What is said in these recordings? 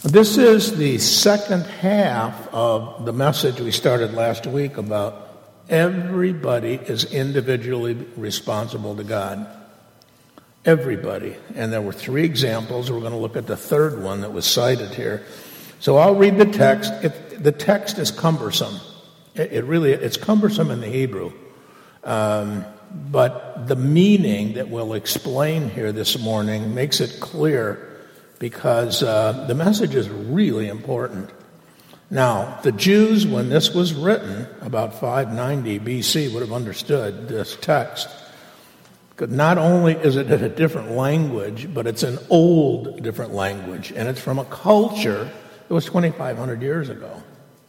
This is the second half of the message we started last week about everybody is individually responsible to God. Everybody. And there were three examples. We're going to look at the third one that was cited here. So I'll read the text. The text is cumbersome. It's cumbersome in the Hebrew. But the meaning that we'll explain here this morning makes it clear because the message is really important. Now, the Jews, when this was written, about 590 BC, would have understood this text. Because not only is it in a different language, but it's an old different language, and it's from a culture that was 2,500 years ago.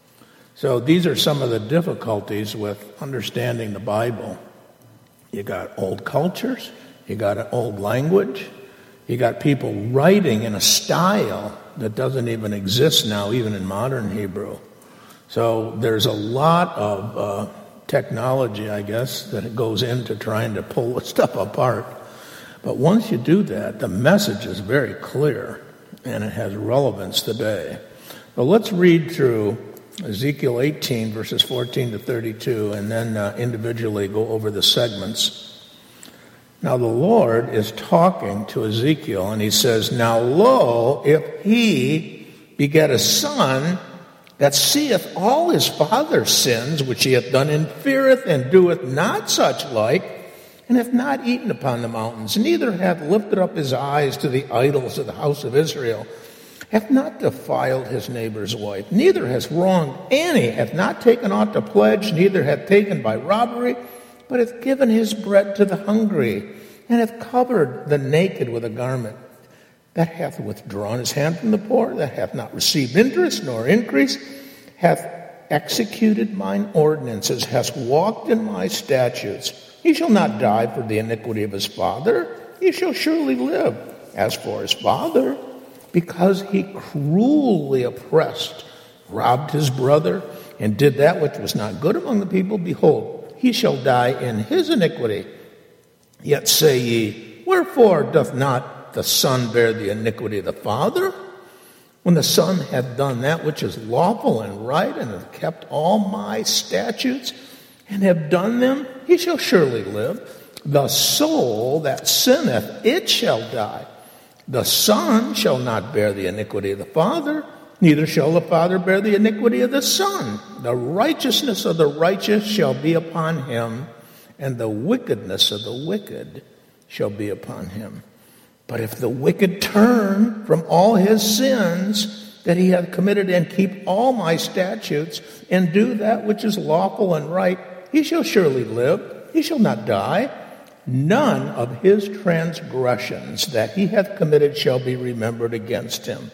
So these are some of the difficulties with understanding the Bible. You got old cultures, you got an old language, you got people writing in a style that doesn't even exist now, even in modern Hebrew. So there's a lot of technology, I guess, that goes into trying to pull the stuff apart. But once you do that, the message is very clear, and it has relevance today. Well, let's read through Ezekiel 18, verses 14 to 32, and then individually go over the segments. Now the Lord is talking to Ezekiel, and he says, "Now lo, if he beget a son that seeth all his father's sins which he hath done, and feareth and doeth not such like, and hath not eaten upon the mountains, neither hath lifted up his eyes to the idols of the house of Israel, hath not defiled his neighbor's wife, neither has wronged any, hath not taken aught to pledge, neither hath taken by robbery, but hath given his bread to the hungry, and hath covered the naked with a garment, that hath withdrawn his hand from the poor, that hath not received interest nor increase, hath executed mine ordinances, hath walked in my statutes. He shall not die for the iniquity of his father, he shall surely live. As for his father, because he cruelly oppressed, robbed his brother, and did that which was not good among the people, behold, he shall die in his iniquity. Yet say ye, wherefore doth not the Son bear the iniquity of the Father? When the Son hath done that which is lawful and right, and hath kept all my statutes, and have done them, he shall surely live. The soul that sinneth, it shall die. The Son shall not bear the iniquity of the Father, neither shall the Father bear the iniquity of the Son. The righteousness of the righteous shall be upon him, and the wickedness of the wicked shall be upon him. But if the wicked turn from all his sins that he hath committed, and keep all my statutes, and do that which is lawful and right, he shall surely live, he shall not die. None of his transgressions that he hath committed shall be remembered against him.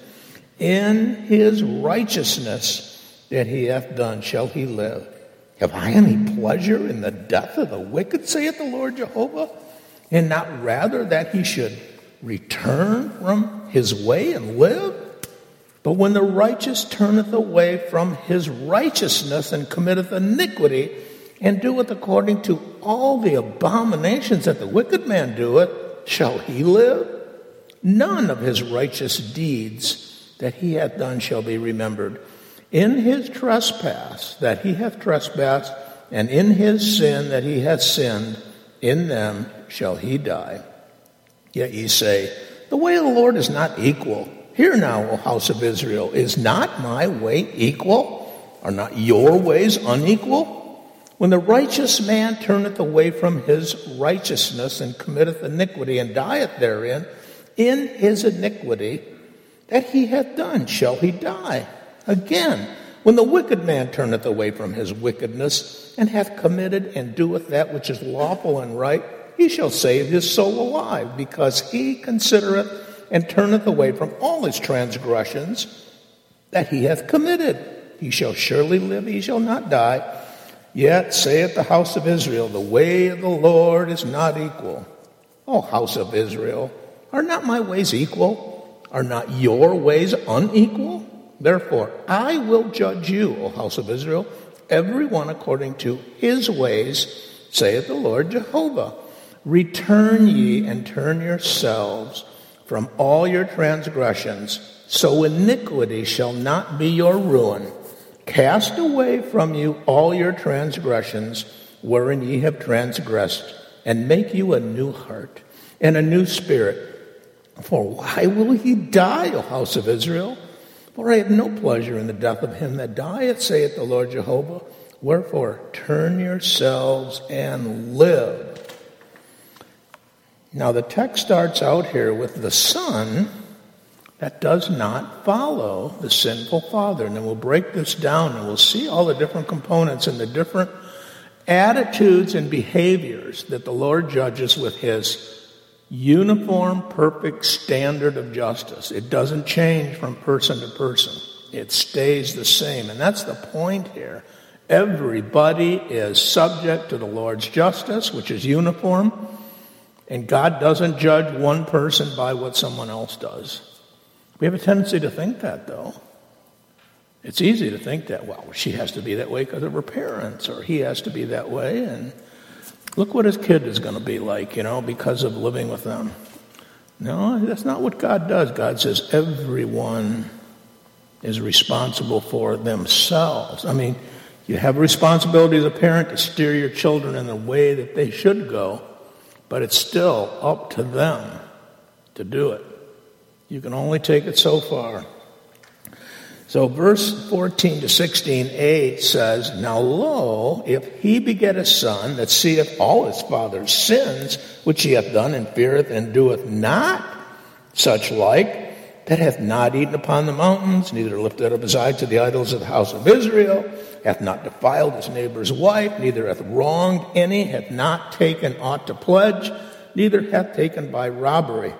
In his righteousness that he hath done shall he live. Have I any pleasure in the death of the wicked, saith the Lord Jehovah, and not rather that he should return from his way and live? But when the righteous turneth away from his righteousness, and committeth iniquity, and doeth according to all the abominations that the wicked man doeth, shall he live? None of his righteous deeds that he hath done shall be remembered. In his trespass that he hath trespassed, and in his sin that he hath sinned, in them shall he die. Yet ye say, the way of the Lord is not equal. Hear now, O house of Israel, is not my way equal? Are not your ways unequal? When the righteous man turneth away from his righteousness, and committeth iniquity, and dieth therein, in his iniquity that he hath done shall he die. Again, when the wicked man turneth away from his wickedness, and hath committed and doeth that which is lawful and right, he shall save his soul alive, because he considereth and turneth away from all his transgressions that he hath committed. He shall surely live, he shall not die. Yet saith the house of Israel, the way of the Lord is not equal. O house of Israel, are not my ways equal? Are not your ways unequal? Therefore, I will judge you, O house of Israel, every one according to his ways, saith the Lord Jehovah. Return ye and turn yourselves from all your transgressions, so iniquity shall not be your ruin. Cast away from you all your transgressions, wherein ye have transgressed, and make you a new heart and a new spirit. For why will ye die, O house of Israel? For I have no pleasure in the death of him that dieth, saith the Lord Jehovah. Wherefore, turn yourselves and live. Now the text starts out here with the son that does not follow the sinful father. And then we'll break this down and we'll see all the different components and the different attitudes and behaviors that the Lord judges with his uniform, perfect standard of justice. It doesn't change from person to person. It stays the same. And that's the point here. Everybody is subject to the Lord's justice, which is uniform. And God doesn't judge one person by what someone else does. We have a tendency to think that, though. It's easy to think that, well, she has to be that way because of her parents, or he has to be that way, and look what his kid is going to be like, because of living with them. No, that's not what God does. God says everyone is responsible for themselves. I mean, you have a responsibility as a parent to steer your children in the way that they should go, but it's still up to them to do it. You can only take it so far. So verse 14 to 16a says, Now lo, if he beget a son that seeth all his father's sins, which he hath done, and feareth, and doeth not such like, that hath not eaten upon the mountains, neither lifted up his eye to the idols of the house of Israel, hath not defiled his neighbor's wife, neither hath wronged any, hath not taken aught to pledge, neither hath taken by robbery.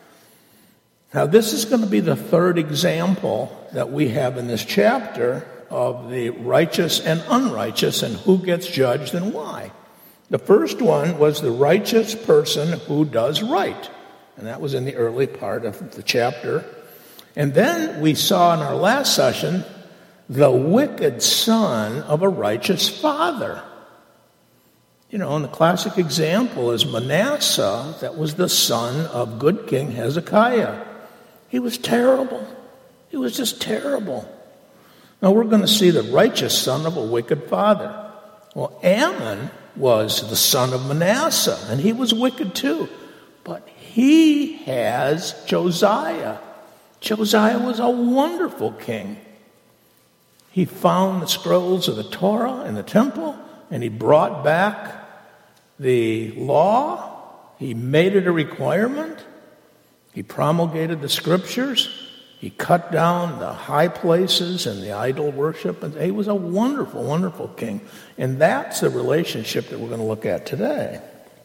Now, this is going to be the third example that we have in this chapter of the righteous and unrighteous and who gets judged and why. The first one was the righteous person who does right, and that was in the early part of the chapter. And then we saw in our last session the wicked son of a righteous father. And the classic example is Manasseh, that was the son of good King Hezekiah. He was terrible. He was just terrible. Now we're going to see the righteous son of a wicked father. Well, Ammon was the son of Manasseh, and he was wicked too. But he has Josiah. Josiah was a wonderful king. He found the scrolls of the Torah in the temple, and he brought back the law. He made it a requirement. He promulgated the scriptures. He cut down the high places and the idol worship. And he was a wonderful, wonderful king. And that's the relationship that we're going to look at today.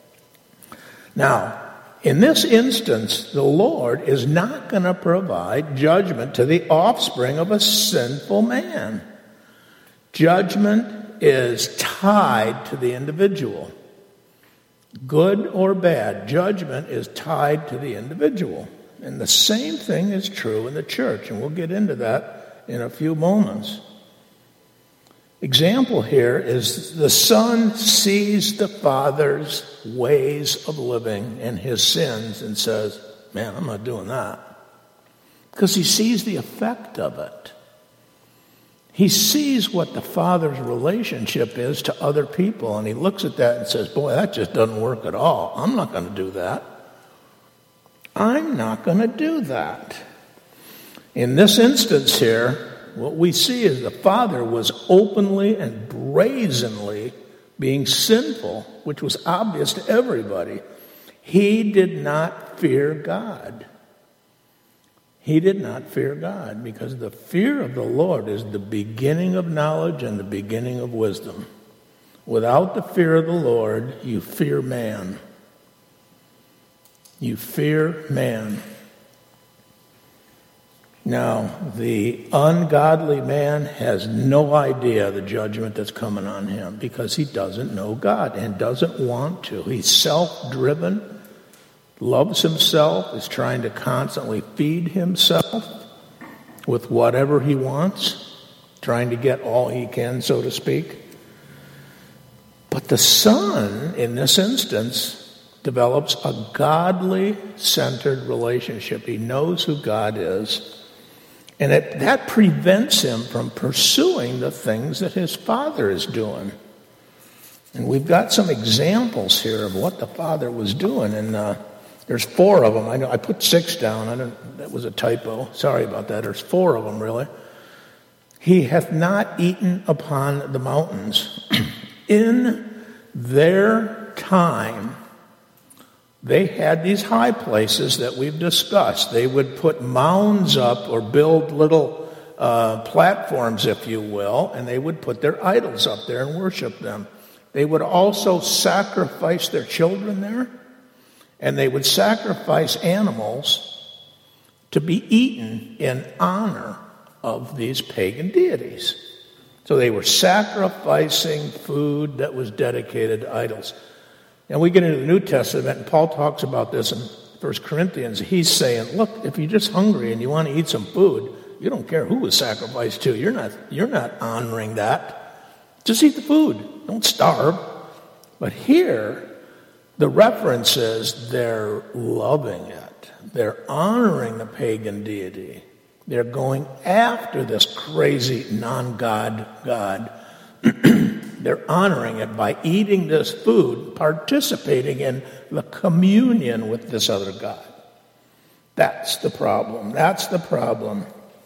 Now, in this instance, the Lord is not going to provide judgment to the offspring of a sinful man. Judgment is tied to the individual. Good or bad, judgment is tied to the individual. And the same thing is true in the church, and we'll get into that in a few moments. Example here is the son sees the father's ways of living and his sins and says, man, I'm not doing that. Because he sees the effect of it. He sees what the father's relationship is to other people, and he looks at that and says, boy, that just doesn't work at all. I'm not going to do that. I'm not going to do that. In this instance here, what we see is the father was openly and brazenly being sinful, which was obvious to everybody. He did not fear God. He did not fear God, because the fear of the Lord is the beginning of knowledge and the beginning of wisdom. Without the fear of the Lord, you fear man. You fear man. Now, the ungodly man has no idea the judgment that's coming on him because he doesn't know God and doesn't want to. He's self-driven. Loves himself, is trying to constantly feed himself with whatever he wants, trying to get all he can, so to speak. But the son, in this instance, develops a godly-centered relationship. He knows who God is, And that prevents him from pursuing the things that his father is doing. And we've got some examples here of what the father was doing. And there's 4 of them. I know I put 6 down. That was a typo. Sorry about that. There's 4 of them, really. He hath not eaten upon the mountains. In their time, they had these high places that we've discussed. They would put mounds up or build little platforms, if you will, and they would put their idols up there and worship them. They would also sacrifice their children there, and they would sacrifice animals to be eaten in honor of these pagan deities. So they were sacrificing food that was dedicated to idols. And we get into the New Testament, and Paul talks about this in 1 Corinthians. He's saying, look, if you're just hungry and you want to eat some food, you don't care who was sacrificed to. You're not honoring that. Just eat the food. Don't starve. But here, the reference is they're loving it. They're honoring the pagan deity. They're going after this crazy non-God God. They're honoring it by eating this food, participating in the communion with this other God. That's the problem. That's the problem.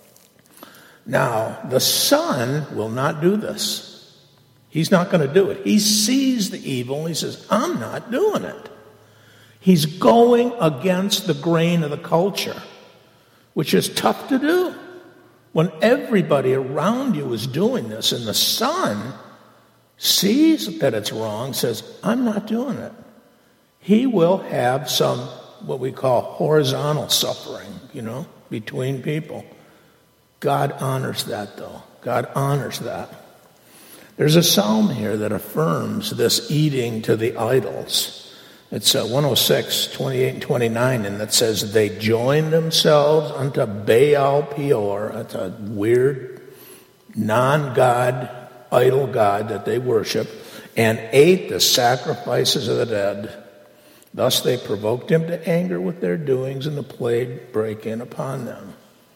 Now, the Son will not do this. He's not going to do it. He sees the evil and he says, I'm not doing it. He's going against the grain of the culture, which is tough to do when everybody around you is doing this, and the Son sees that it's wrong, says, I'm not doing it. He will have some, what we call horizontal suffering, between people. God honors that, though. God honors that. There's a psalm here that affirms this eating to the idols. It's 106, 28 and 29, and that says, they joined themselves unto Baal Peor. That's a weird, non-God, idol god that they worship, and ate the sacrifices of the dead. Thus they provoked him to anger with their doings, and the plague brake in upon them.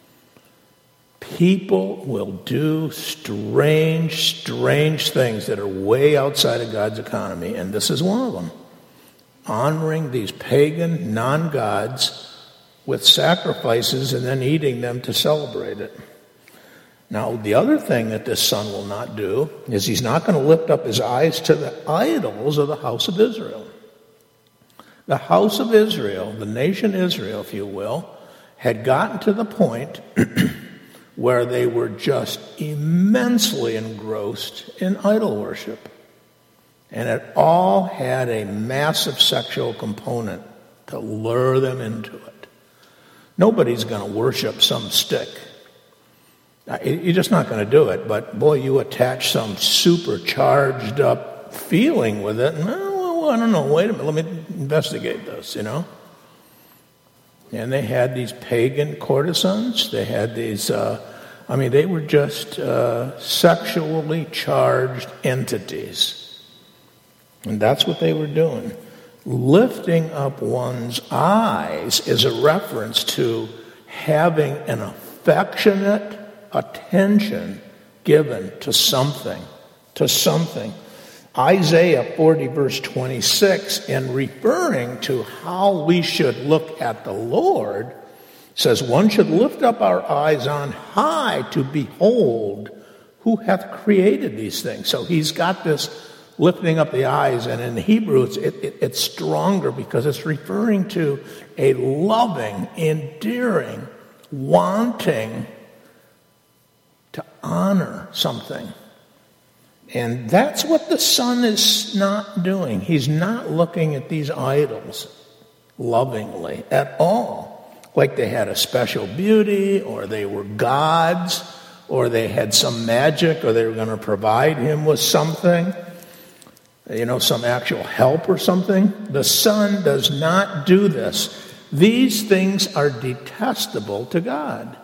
People will do strange things that are way outside of God's economy, and this is one of them. Honoring these pagan non-gods with sacrifices and then eating them to celebrate it. Now, the other thing that this son will not do is he's not going to lift up his eyes to the idols of the house of Israel. The house of Israel, the nation Israel, if you will, had gotten to the point where they were just immensely engrossed in idol worship. And it all had a massive sexual component to lure them into it. Nobody's going to worship some stick. You're just not going to do it, but boy, you attach some supercharged up feeling with it, and well, I don't know, wait a minute, let me investigate this, And they had these pagan courtesans, they had these, they were just sexually charged entities. And that's what they were doing. Lifting up one's eyes is a reference to having an affectionate attention given to something. Isaiah 40 verse 26, in referring to how we should look at the Lord, says one should lift up our eyes on high to behold who hath created these things. So he's got this lifting up the eyes, and in Hebrew it's stronger because it's referring to a loving, endearing, wanting to honor something. And that's what the son is not doing. He's not looking at these idols lovingly at all. Like they had a special beauty, or they were gods, or they had some magic, or they were going to provide him with something, some actual help or something. The son does not do this. These things are detestable to God.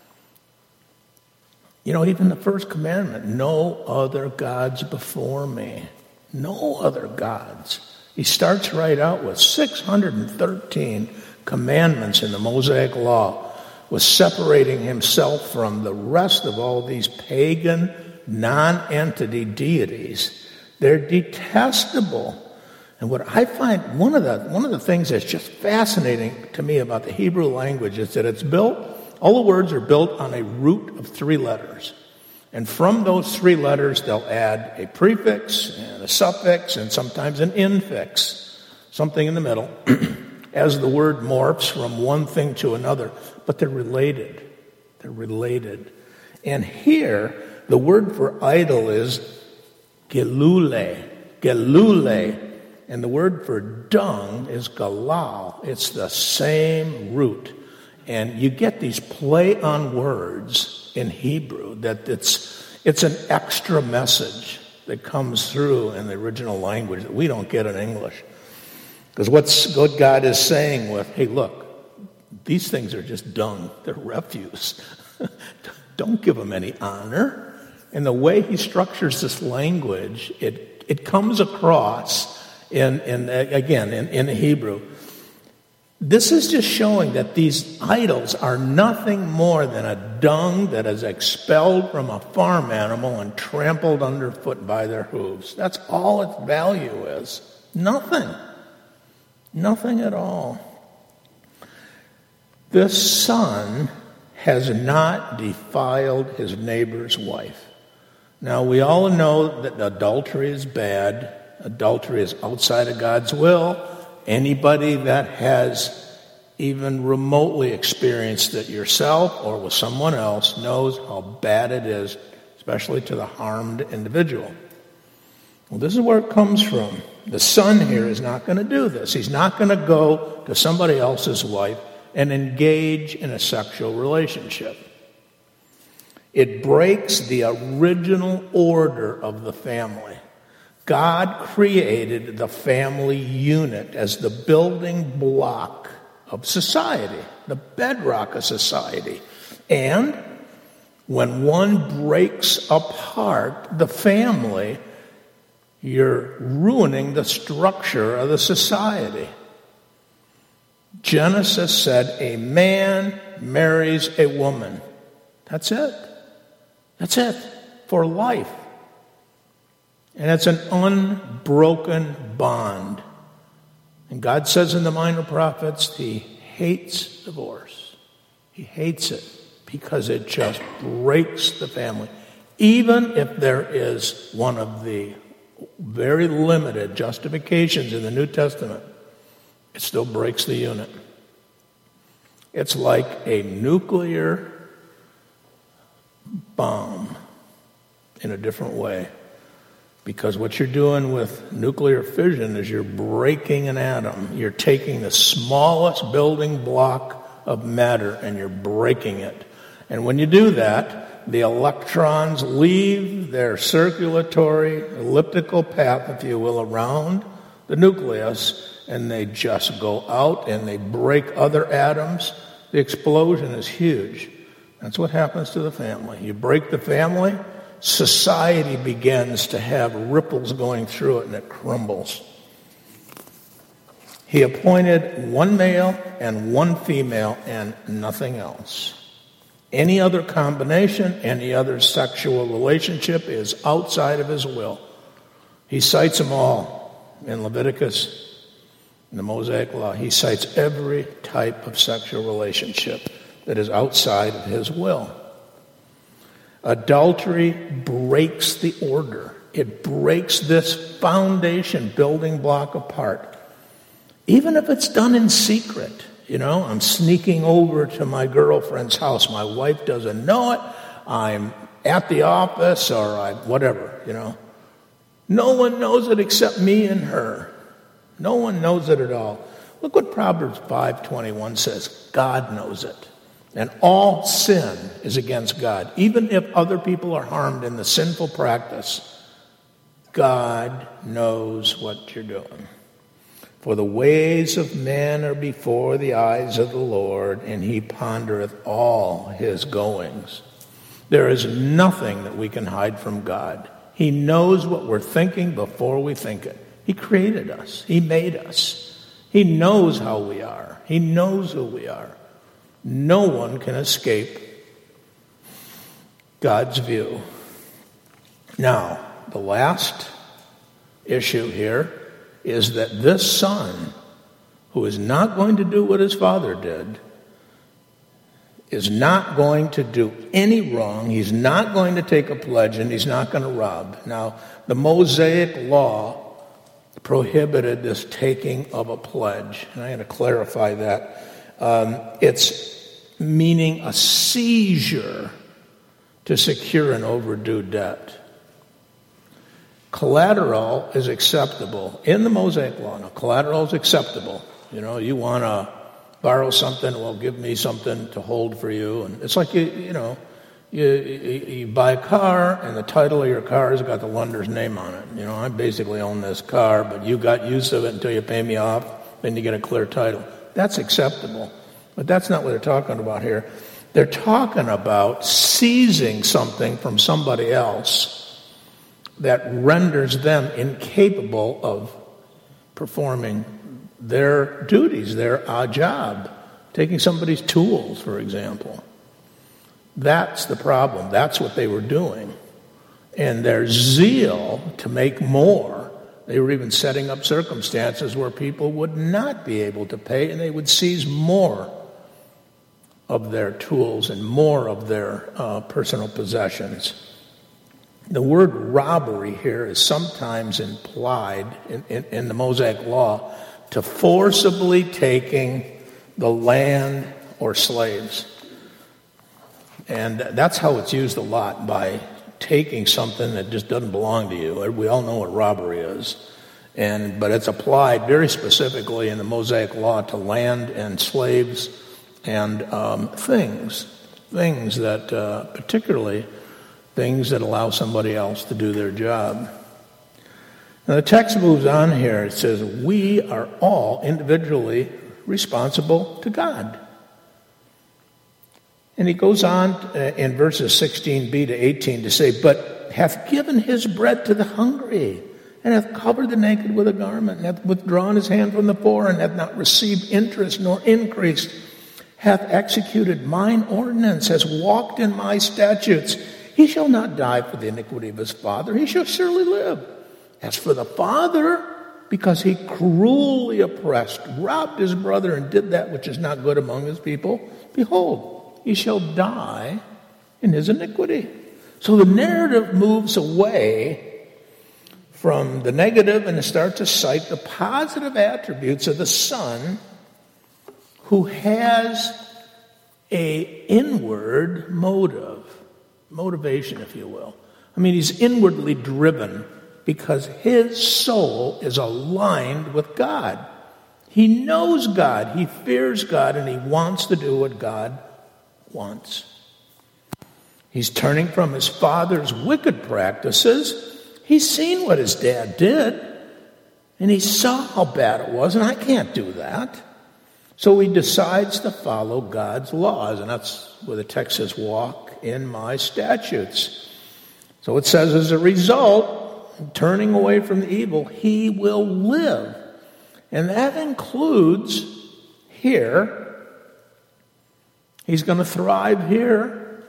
Even the first commandment, no other gods before me. No other gods. He starts right out with 613 commandments in the Mosaic Law. was separating himself from the rest of all these pagan, non-entity deities. They're detestable. And what I find, one of the things that's just fascinating to me about the Hebrew language is that it's built, all the words are built on a root of 3 letters. And from those 3 letters, they'll add a prefix and a suffix and sometimes an infix, something in the middle, as the word morphs from one thing to another. But they're related. They're related. And here, the word for idol is gelule. Gelule. And the word for dung is galal. It's the same root. And you get these play on words in Hebrew that it's an extra message that comes through in the original language that we don't get in English. Because what God is saying with, hey, look, these things are just dung. They're refuse. Don't give them any honor. And the way he structures this language, it comes across in Hebrew. This is just showing that these idols are nothing more than a dung that is expelled from a farm animal and trampled underfoot by their hooves. That's all its value is. Nothing. Nothing at all. The son has not defiled his neighbor's wife. Now, we all know that adultery is bad. Adultery is outside of God's will. Anybody that has even remotely experienced it yourself or with someone else knows how bad it is, especially to the harmed individual. Well, this is where it comes from. The son here is not going to do this. He's not going to go to somebody else's wife and engage in a sexual relationship. It breaks the original order of the family. God created the family unit as the building block of society, the bedrock of society. And when one breaks apart the family, you're ruining the structure of the society. Genesis said a man marries a woman. That's it. That's it. For life. And it's an unbroken bond. And God says in the Minor Prophets, he hates divorce. He hates it because it just breaks the family. Even if there is one of the very limited justifications in the New Testament, it still breaks the unit. It's like a nuclear bomb in a different way. Because what you're doing with nuclear fission is you're breaking an atom. You're taking the smallest building block of matter and you're breaking it. And when you do that, the electrons leave their circulatory elliptical path, if you will, around the nucleus, and they just go out and they break other atoms. The explosion is huge. That's what happens to the family. You break the family, society begins to have ripples going through it, and it crumbles. He appointed one male and one female and nothing else. Any other combination, any other sexual relationship is outside of his will. He cites them all in Leviticus, in the Mosaic Law. He cites every type of sexual relationship that is outside of his will. Adultery breaks the order. It breaks this foundation building block apart. Even if it's done in secret. You know, I'm sneaking over to my girlfriend's house. My wife doesn't know it. I'm at the office or whatever, you know. No one knows it except me and her. No one knows it at all. Look what Proverbs 5:21 says. God knows it. And all sin is against God. Even if other people are harmed in the sinful practice, God knows what you're doing. For the ways of man are before the eyes of the Lord, and he pondereth all his goings. There is nothing that we can hide from God. He knows what we're thinking before we think it. He created us. He made us. He knows how we are. He knows who we are. No one can escape God's view. Now, the last issue here is that this son, who is not going to do what his father did, is not going to do any wrong. He's not going to take a pledge, and he's not going to rob. Now, the Mosaic law prohibited this taking of a pledge, and I had to clarify that. It's meaning a seizure to secure an overdue debt. Collateral is acceptable in the Mosaic law. Now, collateral is acceptable. You want to borrow something, well, give me something to hold for you. And it's like, you buy a car, and the title of your car has got the lender's name on it. I basically own this car, but you got use of it until you pay me off, then you get a clear title. That's acceptable. But that's not what they're talking about here. They're talking about seizing something from somebody else that renders them incapable of performing their duties, their job. Taking somebody's tools, for example. That's the problem. That's what they were doing. And their zeal to make more, they were even setting up circumstances where people would not be able to pay, and they would seize more of their tools and more of their personal possessions. The word robbery here is sometimes implied in the Mosaic law to forcibly taking the land or slaves. And that's how it's used a lot, by taking something that just doesn't belong to you. We all know what robbery is. But it's applied very specifically in the Mosaic law to land and slaves and things that, particularly things that allow somebody else to do their job. Now the text moves on here. It says, we are all individually responsible to God. And he goes on in verses 16b to 18 to say, but hath given his bread to the hungry, and hath covered the naked with a garment, and hath withdrawn his hand from the poor, and hath not received interest nor increased, hath executed mine ordinance, has walked in my statutes. He shall not die for the iniquity of his father. He shall surely live. As for the father, because he cruelly oppressed, robbed his brother, and did that which is not good among his people, behold, he shall die in his iniquity. So the narrative moves away from the negative and starts to cite the positive attributes of the son, who has an inward motivation, if you will. I mean, he's inwardly driven because his soul is aligned with God. He knows God, he fears God, and he wants to do what God wants. He's turning from his father's wicked practices. He's seen what his dad did, and he saw how bad it was, and I can't do that. So he decides to follow God's laws, and that's where the text says, walk in my statutes. So it says, as a result, turning away from the evil, he will live. And that includes here, he's going to thrive here,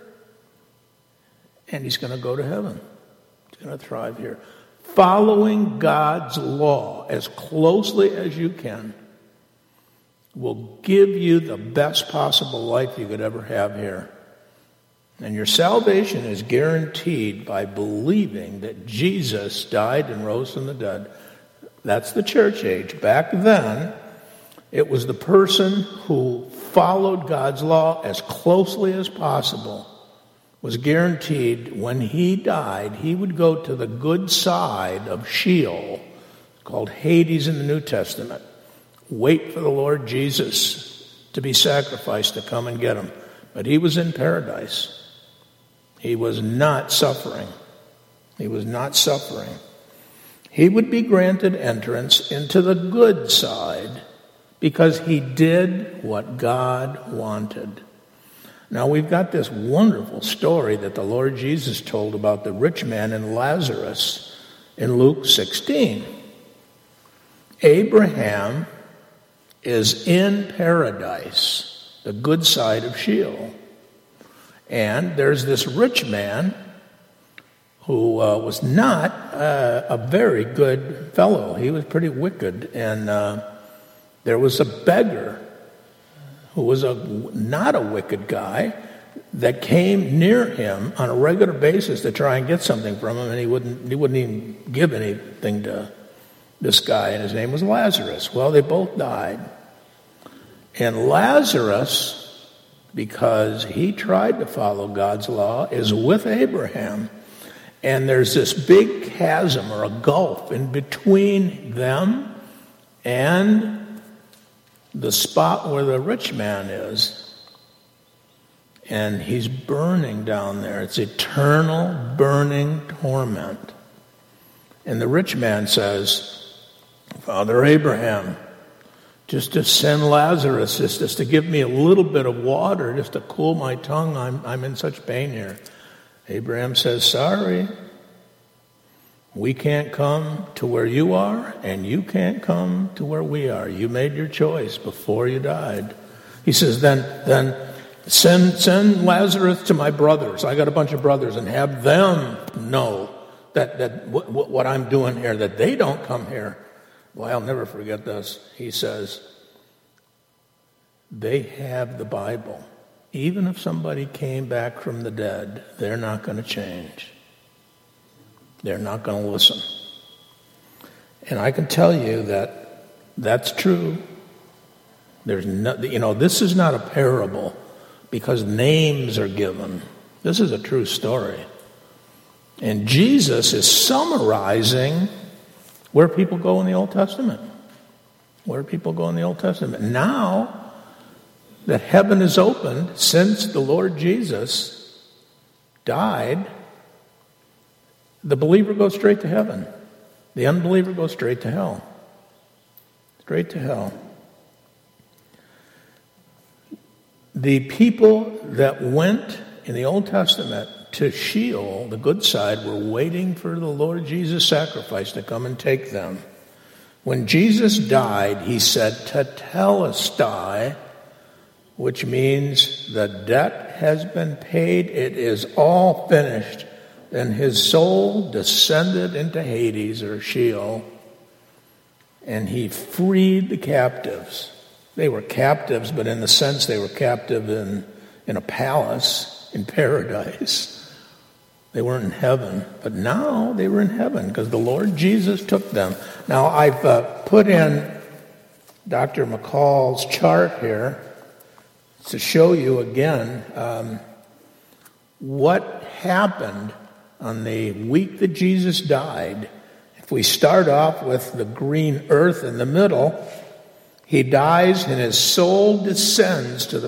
and he's going to go to heaven. He's going to thrive here. Following God's law as closely as you can will give you the best possible life you could ever have here. And your salvation is guaranteed by believing that Jesus died and rose from the dead. That's the church age. Back then, it was the person who followed God's law as closely as possible was guaranteed when he died, he would go to the good side of Sheol, called Hades in the New Testament, wait for the Lord Jesus to be sacrificed to come and get him. But he was in paradise. He was not suffering. He was not suffering. He would be granted entrance into the good side because he did what God wanted. Now, we've got this wonderful story that the Lord Jesus told about the rich man and Lazarus in Luke 16. Abraham is in paradise. the good side of Sheol. And there's this rich man who was not a very good fellow. He was pretty wicked. And there was a beggar who was not a wicked guy that came near him on a regular basis to try and get something from him, and he wouldn't even give anything to this guy, and his name was Lazarus. Well, they both died. And Lazarus, because he tried to follow God's law, is with Abraham. And there's this big chasm or a gulf in between them and the spot where the rich man is. And he's burning down there. It's eternal burning torment. And the rich man says, Father Abraham, just to send Lazarus, just to give me a little bit of water, just to cool my tongue. I'm in such pain here. Abraham says, sorry, we can't come to where you are, and you can't come to where we are. You made your choice before you died. He says, then send Lazarus to my brothers. I got a bunch of brothers, and have them know that what I'm doing here, that they don't come here. Boy, I'll never forget this. He says, they have the Bible. Even if somebody came back from the dead, they're not going to change. They're not going to listen. And I can tell you that that's true. There's no, this is not a parable because names are given. This is a true story. And Jesus is summarizing where people go in the Old Testament. Where people go in the Old Testament. Now that heaven is opened, since the Lord Jesus died, the believer goes straight to heaven. The unbeliever goes straight to hell. Straight to hell. The people that went in the Old Testament to Sheol, the good side, were waiting for the Lord Jesus' sacrifice to come and take them. When Jesus died, he said, tetelestai, which means the debt has been paid, it is all finished. Then his soul descended into Hades, or Sheol, and he freed the captives. They were captives, but in the sense they were captive in a palace, in paradise. They weren't in heaven, but now they were in heaven because the Lord Jesus took them. Now, I've put in Dr. McCall's chart here to show you again what happened on the week that Jesus died. If we start off with the green earth in the middle, he dies and his soul descends to the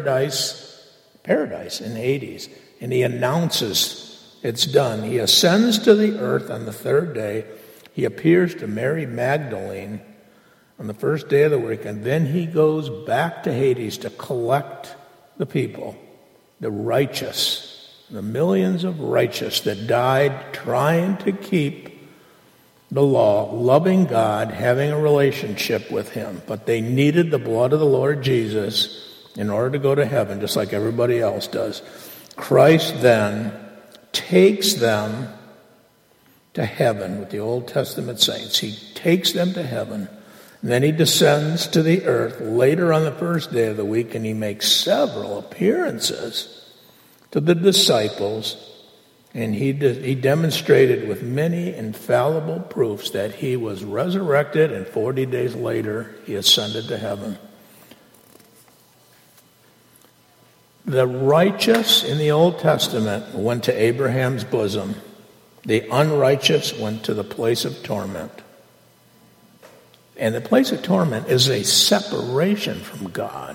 paradise in Hades, and he announces it's done. He ascends to the earth on the third day. He appears to Mary Magdalene on the first day of the week, and then he goes back to Hades to collect the people, the righteous, the millions of righteous that died trying to keep the law, loving God, having a relationship with him. But they needed the blood of the Lord Jesus in order to go to heaven, just like everybody else does. Christ then takes them to heaven with the Old Testament saints. He takes them to heaven. And then he descends to the earth later on the first day of the week, and he makes several appearances to the disciples. And he demonstrated with many infallible proofs that he was resurrected, and 40 days later he ascended to heaven. The righteous in the Old Testament went to Abraham's bosom. The unrighteous went to the place of torment. And the place of torment is a separation from God.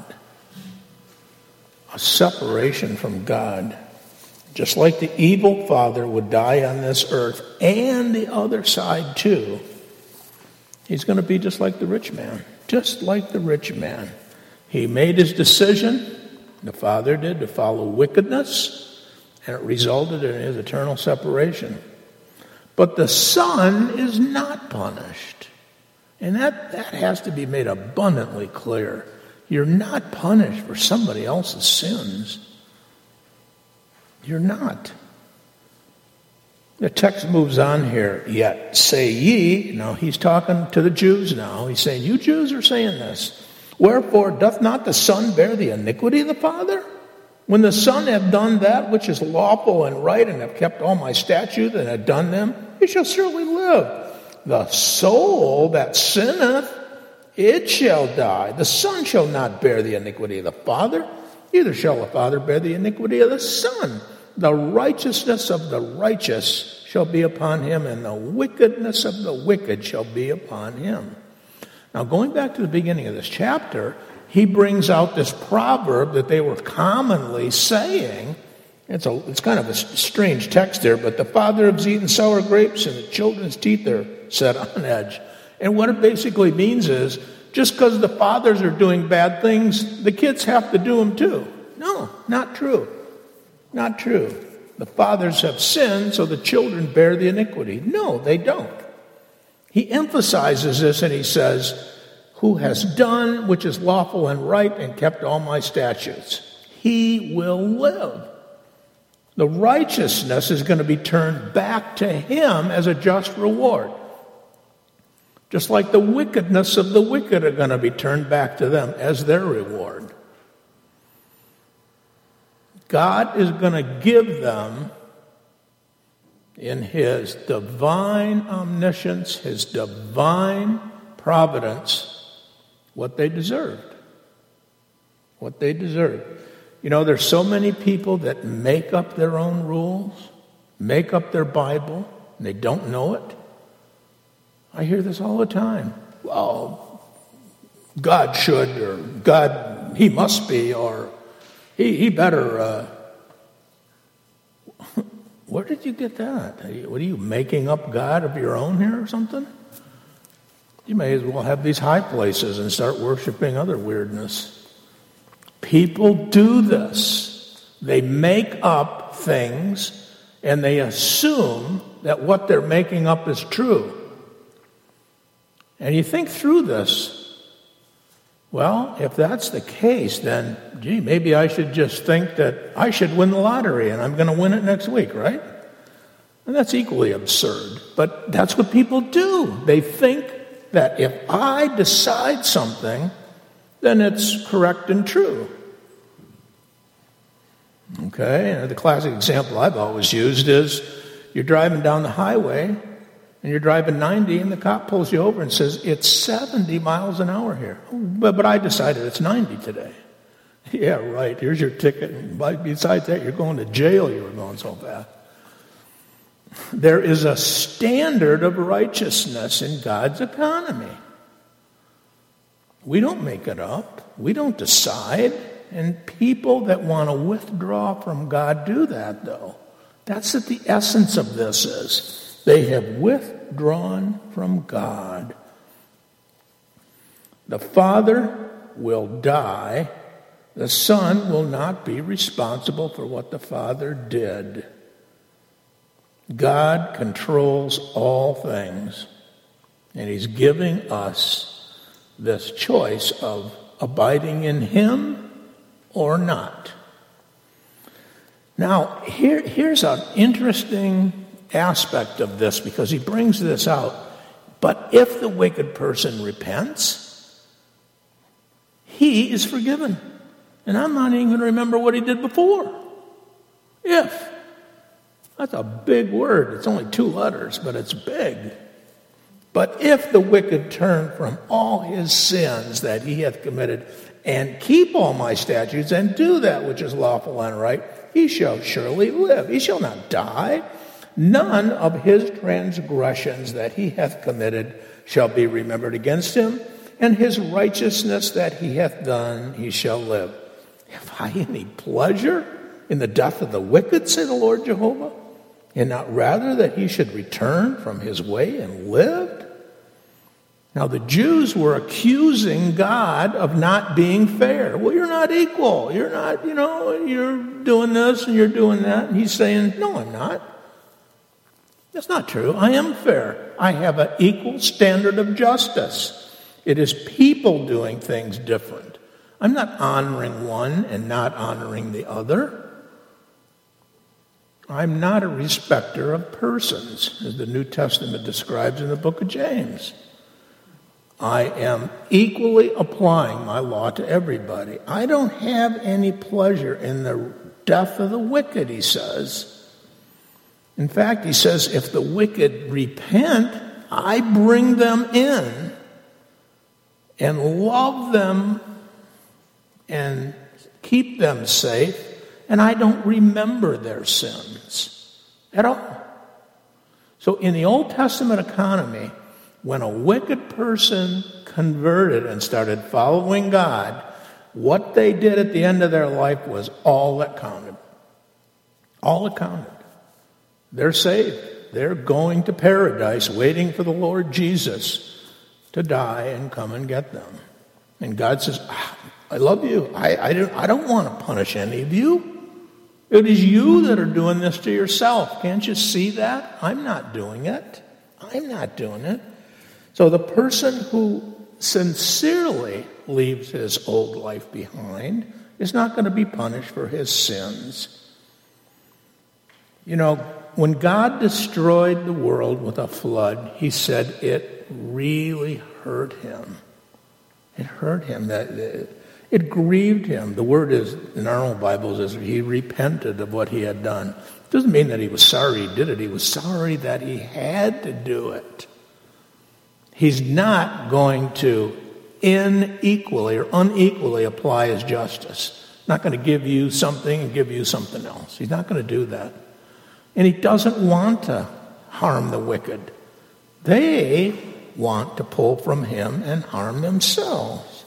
A separation from God. Just like the evil father would die on this earth, and the other side too, he's going to be just like the rich man. Just like the rich man. He made his decision, the father did, to follow wickedness, and it resulted in his eternal separation. But the son is not punished. And that has to be made abundantly clear. You're not punished for somebody else's sins. You're not. The text moves on here. Yet say ye, now he's talking to the Jews now. He's saying, you Jews are saying this. Wherefore doth not the Son bear the iniquity of the Father? When the Son hath done that which is lawful and right, and have kept all my statutes, and have done them, he shall surely live. The soul that sinneth, it shall die. The Son shall not bear the iniquity of the Father, neither shall the Father bear the iniquity of the Son. The righteousness of the righteous shall be upon him, and the wickedness of the wicked shall be upon him. Now, going back to the beginning of this chapter, he brings out this proverb that they were commonly saying. It's kind of a strange text there, but the father has eaten sour grapes, and the children's teeth are set on edge. And what it basically means is, just because the fathers are doing bad things, the kids have to do them too. No, not true. Not true. The fathers have sinned, so the children bear the iniquity. No, they don't. He emphasizes this and he says, who has done which is lawful and right and kept all my statutes, he will live. The righteousness is going to be turned back to him as a just reward. Just like the wickedness of the wicked are going to be turned back to them as their reward. God is going to give them, in his divine omniscience, his divine providence, what they deserved. What they deserved. You know, there's so many people that make up their own rules, make up their Bible, and they don't know it. I hear this all the time. Well, God should, or God, he must be, or he better. Where did you get that? What are you, making up God of your own here or something? You may as well have these high places and start worshiping other weirdness. People do this. They make up things and they assume that what they're making up is true. And you think through this. Well, if that's the case, then, gee, maybe I should just think that I should win the lottery and I'm going to win it next week, right? And that's equally absurd. But that's what people do. They think that if I decide something, then it's correct and true. Okay, the classic example I've always used is you're driving down the highway and you're driving 90 and the cop pulls you over and says, it's 70 miles an hour here. But I decided it's 90 today. Yeah, right, here's your ticket. And besides that, you're going to jail, you were going so fast. There is a standard of righteousness in God's economy. We don't make it up. We don't decide. And people that want to withdraw from God do that, though. That's what the essence of this is. They have withdrawn from God. The Father will die. The Son will not be responsible for what the Father did. God controls all things. And he's giving us this choice of abiding in him or not. Now, here's an interesting aspect of this because he brings this out. But if the wicked person repents, he is forgiven. And I'm not even going to remember what he did before. If. That's a big word. It's only 2 letters, but it's big. But if the wicked turn from all his sins that he hath committed and keep all my statutes and do that which is lawful and right, he shall surely live. He shall not die. None of his transgressions that he hath committed shall be remembered against him, and his righteousness that he hath done he shall live. Have I any pleasure in the death of the wicked, say the Lord Jehovah, and not rather that he should return from his way and live? Now, the Jews were accusing God of not being fair. Well, you're not equal. You're not, you're doing this and you're doing that. And he's saying, no, I'm not. That's not true. I am fair. I have an equal standard of justice. It is people doing things different. I'm not honoring one and not honoring the other. I'm not a respecter of persons, as the New Testament describes in the book of James. I am equally applying my law to everybody. I don't have any pleasure in the death of the wicked, he says. In fact, he says, if the wicked repent, I bring them in and love them and keep them safe, and I don't remember their sins at all. So in the Old Testament economy, when a wicked person converted and started following God, what they did at the end of their life was all that counted. All that counted. They're saved. They're going to paradise, waiting for the Lord Jesus to die and come and get them. And God says, I love you. I don't want to punish any of you. It is you that are doing this to yourself. Can't you see that? I'm not doing it. I'm not doing it. So the person who sincerely leaves his old life behind is not going to be punished for his sins. You know, when God destroyed the world with a flood, he said it really hurt him. It hurt him. It grieved him. The word is, in our own Bibles, is he repented of what he had done. It doesn't mean that he was sorry he did it. He was sorry that he had to do it. He's not going to unequally apply his justice. Not going to give you something and give you something else. He's not going to do that. And he doesn't want to harm the wicked. They want to pull from him and harm themselves.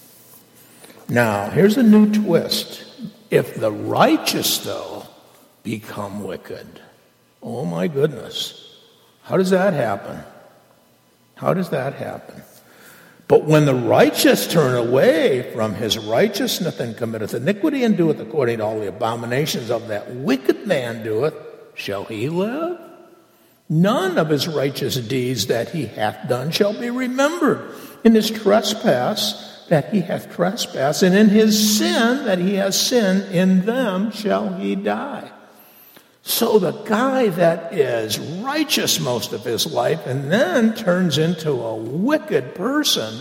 Now, here's a new twist. If the righteous, though, become wicked, oh my goodness, how does that happen? How does that happen? But when the righteous turn away from his righteousness and committeth iniquity and doeth according to all the abominations of that wicked man doeth, shall he live? None of his righteous deeds that he hath done shall be remembered. In his trespass that he hath trespassed, and in his sin that he has sinned, in them shall he die. So the guy that is righteous most of his life and then turns into a wicked person,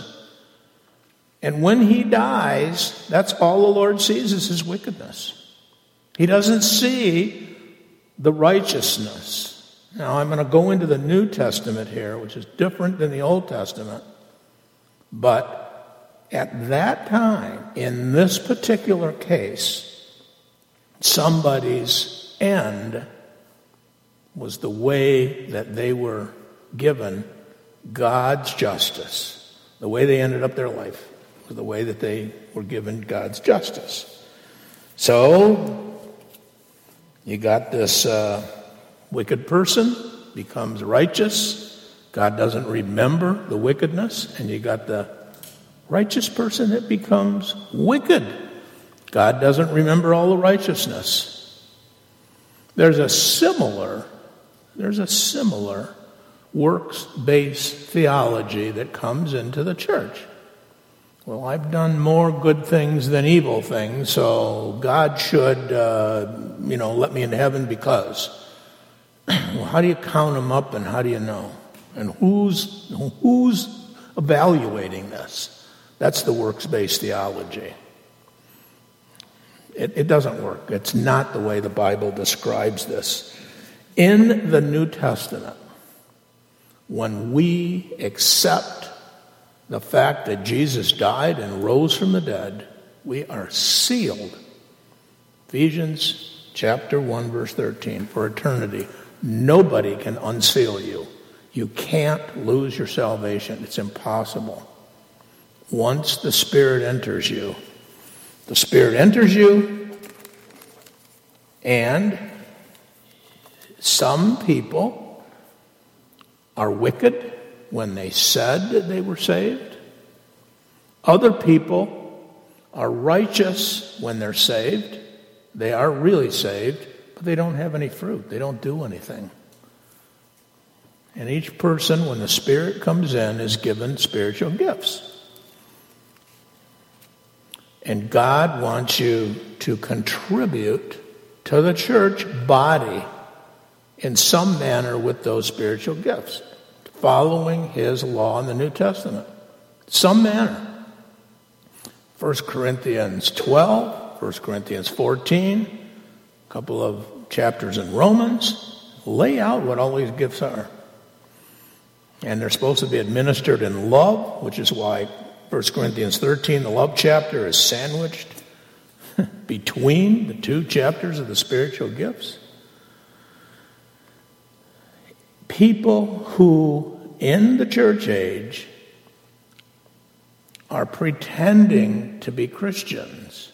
and when he dies, that's all the Lord sees is his wickedness. He doesn't see the righteousness. Now, I'm going to go into the New Testament here, which is different than the Old Testament. But at that time, in this particular case, somebody's end was the way that they were given God's justice. The way they ended up their life was the way that they were given God's justice. So, you got this wicked person becomes righteous. God doesn't remember the wickedness. And you got the righteous person that becomes wicked. God doesn't remember all the righteousness. There's a similar works-based theology that comes into the church. Well, I've done more good things than evil things, so God should, let me into heaven because. Well, how do you count them up and how do you know? And who's evaluating this? That's the works-based theology. It doesn't work. It's not the way the Bible describes this. In the New Testament, when we accept the fact that Jesus died and rose from the dead, we are sealed. Ephesians chapter 1, verse 13, for eternity. Nobody can unseal you. You can't lose your salvation. It's impossible. Once the Spirit enters you, and some people are wicked when they said that they were saved. Other people are righteous when they're saved. They are really saved, but they don't have any fruit. They don't do anything. And each person, when the Spirit comes in, is given spiritual gifts. And God wants you to contribute to the church body in some manner with those spiritual gifts, following his law in the New Testament. Some manner. 1 Corinthians 12, 1 Corinthians 14, a couple of chapters in Romans lay out what all these gifts are. And they're supposed to be administered in love, which is why 1 Corinthians 13, the love chapter, is sandwiched between the two chapters of the spiritual gifts. People who, in the church age, are pretending to be Christians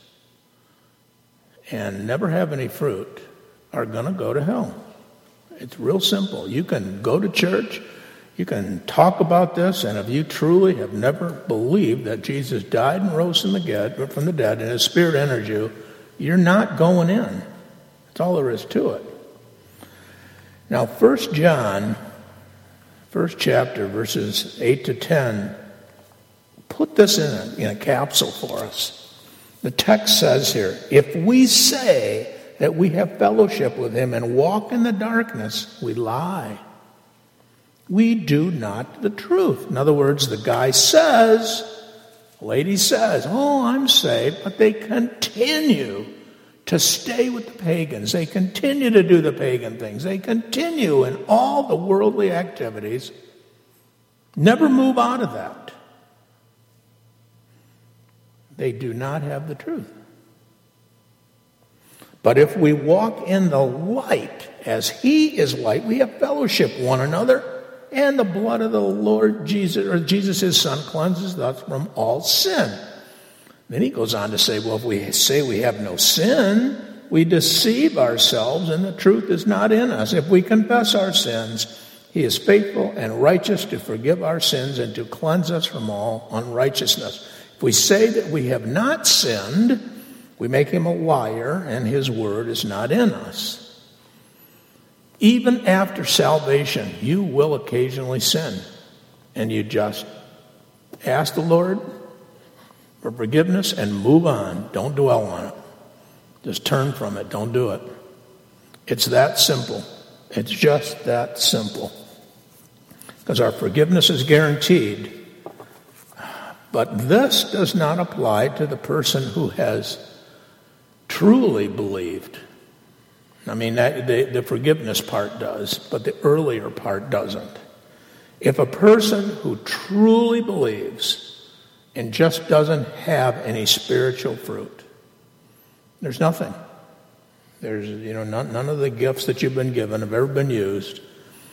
and never have any fruit are going to go to hell. It's real simple. You can go to church, you can talk about this, and if you truly have never believed that Jesus died and rose from the dead and his Spirit entered you, you're not going in. That's all there is to it. Now, 1 John, first chapter, verses 8 to 10, put this in a capsule for us. The text says here, if we say that we have fellowship with him and walk in the darkness, we lie. We do not the truth. In other words, the guy says, the lady says, oh, I'm saved, but they continue to stay with the pagans. They continue to do the pagan things. They continue in all the worldly activities. Never move out of that. They do not have the truth. But if we walk in the light, as he is light, we have fellowship with one another, and the blood of the Lord Jesus, or Jesus his Son, cleanses us from all sin. Then he goes on to say, well, if we say we have no sin, we deceive ourselves, and the truth is not in us. If we confess our sins, he is faithful and righteous to forgive our sins and to cleanse us from all unrighteousness. If we say that we have not sinned, we make him a liar, and his word is not in us. Even after salvation, you will occasionally sin, and you just ask the Lord for forgiveness and move on. Don't dwell on it. Just turn from it. Don't do it. It's that simple. It's just that simple. Because our forgiveness is guaranteed. But this does not apply to the person who has truly believed. I mean, the forgiveness part does, but the earlier part doesn't. If a person who truly believes and just doesn't have any spiritual fruit, there's nothing. There's, none of the gifts that you've been given have ever been used.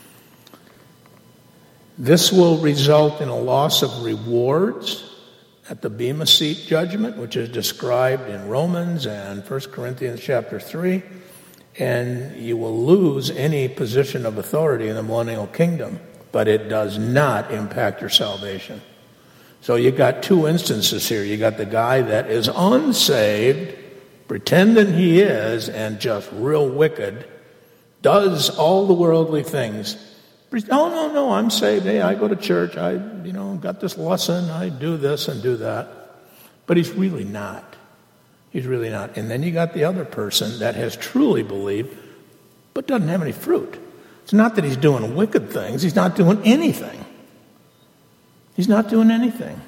This will result in a loss of rewards at the Bema Seat judgment, which is described in Romans and 1 Corinthians chapter 3, and you will lose any position of authority in the millennial kingdom, but it does not impact your salvation. So you got two instances here. You got the guy that is unsaved, pretending he is, and just real wicked, does all the worldly things. Oh, no, I'm saved. Hey, I go to church. I, got this lesson. I do this and do that. But he's really not. He's really not. And then you got the other person that has truly believed, but doesn't have any fruit. It's not that he's doing wicked things. He's not doing anything. He's not doing anything.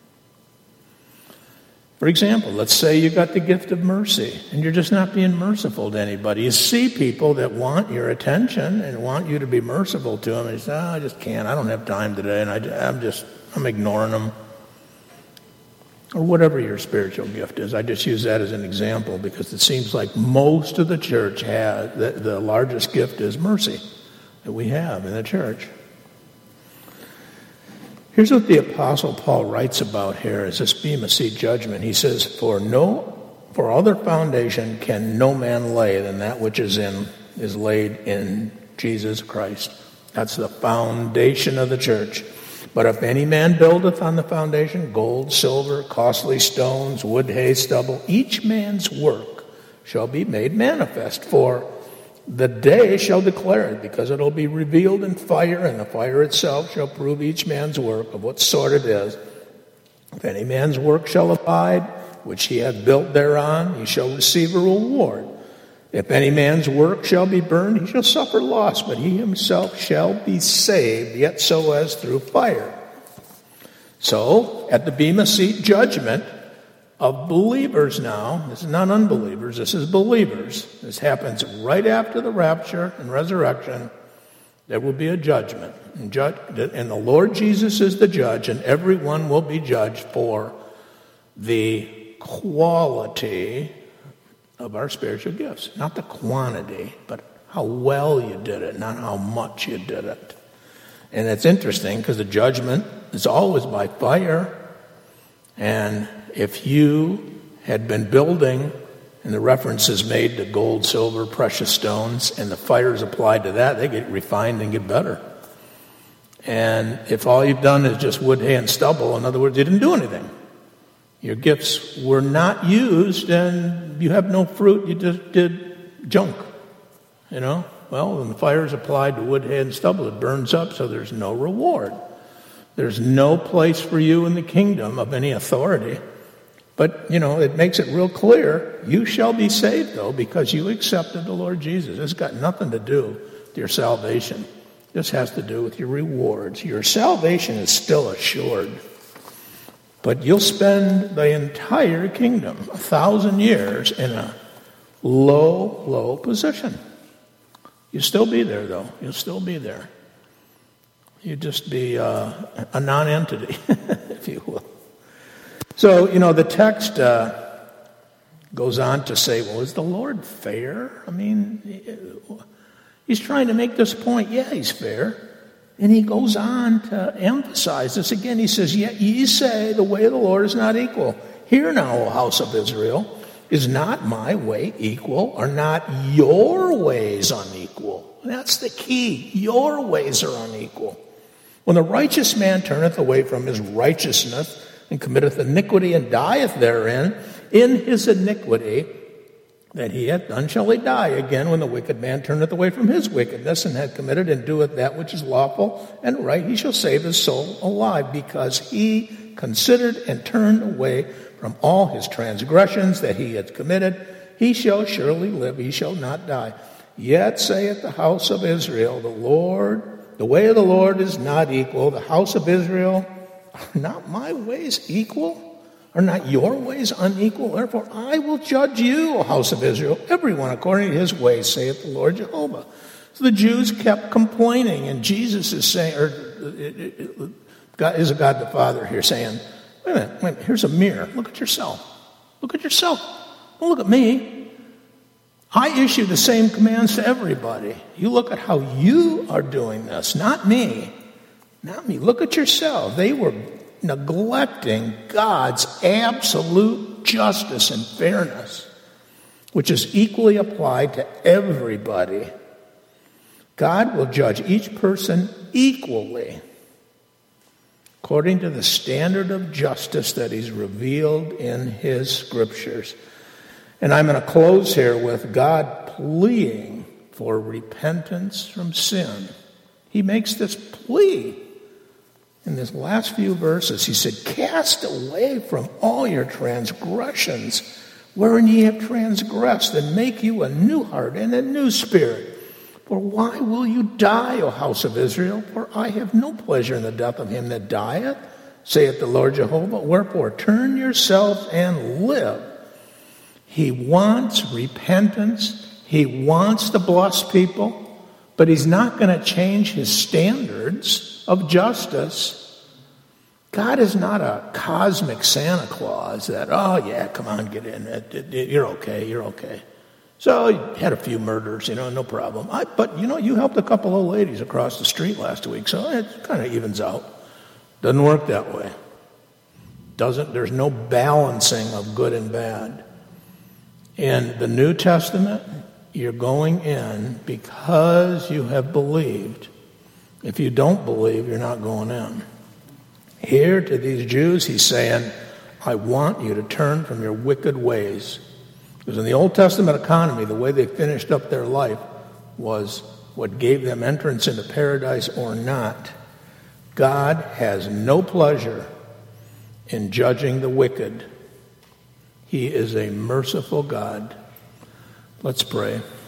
For example, let's say you got the gift of mercy, and you're just not being merciful to anybody. You see people that want your attention and want you to be merciful to them, and you say, I just can't. I don't have time today, and I'm ignoring them. Or whatever your spiritual gift is. I just use that as an example because it seems like most of the church has, the largest gift is mercy that we have in the church. Here's what the Apostle Paul writes about here as this Bema Seat judgment. He says, for other foundation can no man lay than that which is laid in Jesus Christ. That's the foundation of the church. But if any man buildeth on the foundation, gold, silver, costly stones, wood, hay, stubble, each man's work shall be made manifest, for the day shall declare it, because it will be revealed in fire, and the fire itself shall prove each man's work of what sort it is. If any man's work shall abide, which he hath built thereon, he shall receive a reward. If any man's work shall be burned, he shall suffer loss, but he himself shall be saved, yet so as through fire. So, at the Bema Seat judgment of believers now, this is not unbelievers, this is believers. This happens right after the rapture and resurrection. There will be a judgment. And the Lord Jesus is the judge, and everyone will be judged for the quality of our spiritual gifts. Not the quantity, but how well you did it, not how much you did it. And it's interesting because the judgment is always by fire. And if you had been building, and the reference is made to gold, silver, precious stones, and the fire is applied to that, they get refined and get better. And if all you've done is just wood, hay, and stubble, in other words, you didn't do anything. Your gifts were not used, and you have no fruit, you just did junk. Well, when the fire is applied to wood, hay, and stubble, it burns up, so there's no reward. There's no place for you in the kingdom of any authority. But, it makes it real clear, you shall be saved, though, because you accepted the Lord Jesus. It's got nothing to do with your salvation. This has to do with your rewards. Your salvation is still assured. But you'll spend the entire kingdom, 1,000 years, in a low, low position. You'll still be there, though. You'll still be there. You'd just be a non-entity, if you will. So, the text goes on to say, well, is the Lord fair? I mean, he's trying to make this point. Yeah, he's fair. And he goes on to emphasize this again. He says, yet ye say the way of the Lord is not equal. Hear now, O house of Israel, is not my way equal? Are not your ways unequal? That's the key. Your ways are unequal. When the righteous man turneth away from his righteousness and committeth iniquity and dieth therein, in his iniquity that he hath done shall he die. Again, when the wicked man turneth away from his wickedness and hath committed and doeth that which is lawful and right, he shall save his soul alive, because he considered and turned away from all his transgressions that he had committed. He shall surely live, he shall not die. Yet saith the house of Israel, the way of the Lord is not equal. The house of Israel, are not my ways equal? Are not your ways unequal? Therefore I will judge you, O house of Israel, everyone according to his ways, saith the Lord Jehovah. So the Jews kept complaining, and Jesus is saying, God is a God the Father here saying, wait a minute, here's a mirror. Look at yourself. Look at yourself. Don't look at me. I issue the same commands to everybody. You look at how you are doing this, not me. Not me. Look at yourself. They were neglecting God's absolute justice and fairness, which is equally applied to everybody. God will judge each person equally according to the standard of justice that he's revealed in his scriptures. And I'm going to close here with God pleading for repentance from sin. He makes this plea in these last few verses. He said, cast away from all your transgressions, wherein ye have transgressed, and make you a new heart and a new spirit. For why will you die, O house of Israel? For I have no pleasure in the death of him that dieth, saith the Lord Jehovah. Wherefore turn yourselves and live. He wants repentance. He wants to bless people, but he's not going to change his standards of justice. God is not a cosmic Santa Claus that, oh yeah, come on, get in. You're okay. So you had a few murders, no problem. But you helped a couple of ladies across the street last week, so it kind of evens out. Doesn't work that way. There's no balancing of good and bad. In the New Testament, you're going in because you have believed. If you don't believe, you're not going in. Here to these Jews, he's saying, I want you to turn from your wicked ways. Because in the Old Testament economy, the way they finished up their life was what gave them entrance into paradise or not. God has no pleasure in judging the wicked. He is a merciful God. Let's pray.